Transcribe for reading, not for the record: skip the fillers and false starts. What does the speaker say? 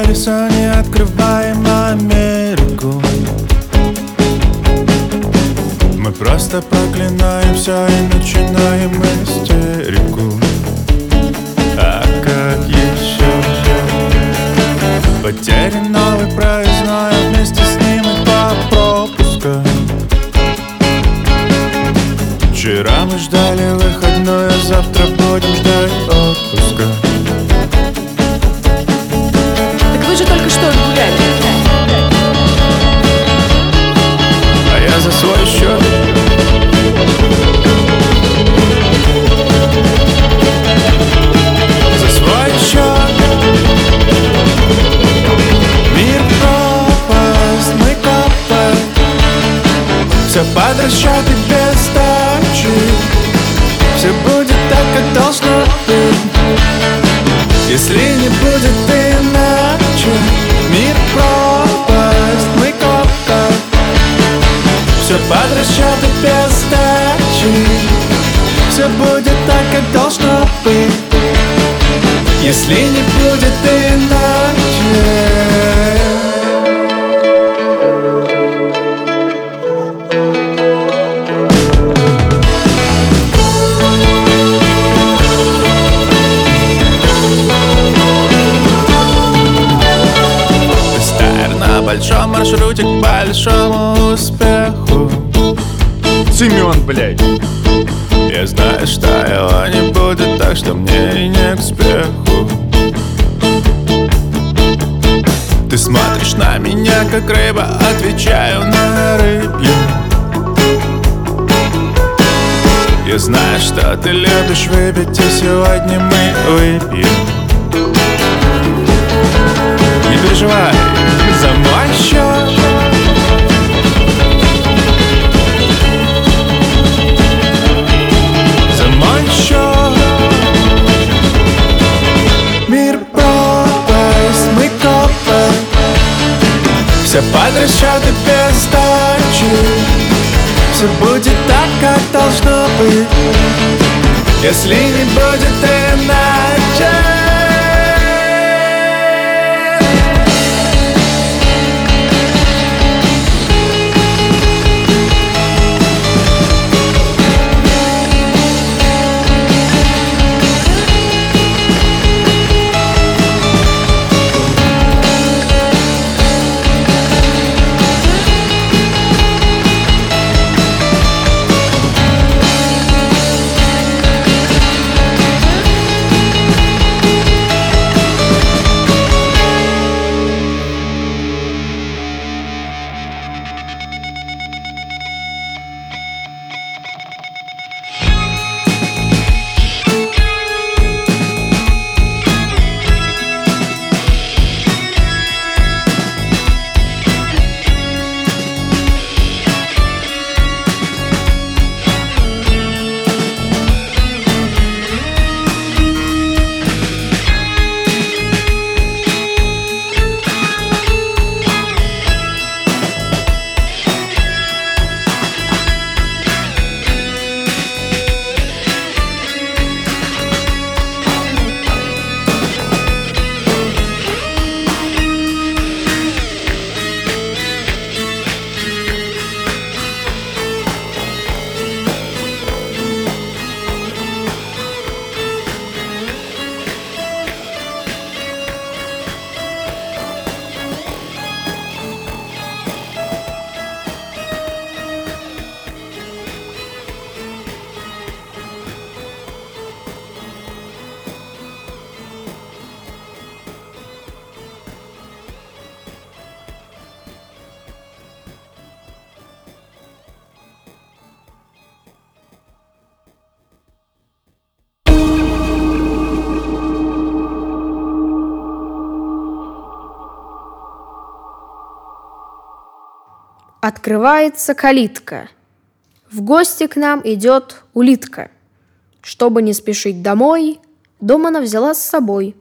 колесо, не открываем Америку. Мы просто проклинаем все и начинаем истерику. А как еще? Потерян новый проездной, а вместе с ним и два пропуска. Вчера мы ждали выходной, а завтра будем ждать отпуска. Так вы же только что гуляли. А я за свой счет. За свой счет. Мир пропасть, мы копаем. Все под расчет и без сдачи. Все будет так, как должно быть. Если не будет иначе. Мир пропасть, мы копаем. Все под расчет и без сдачи. Все будет так, как должно быть. Если не будет иначе. На большом маршруте к большому успеху. Семен, блядь. Я знаю, что его не будет, так что мне и не к спеху. Ты смотришь на меня, как рыба, отвечаю на рыбью. Я знаю, что ты любишь выпить, и сегодня мы выпьем. Не переживай, за мой счет. За мой счет. Мир пропасть, мы копаем. Все под расчет и без сдачи. Все будет так, как должно быть. Если не будет иначе. Открывается калитка. В гости к нам идет улитка. Чтобы не спешить домой, дом она взяла с собой.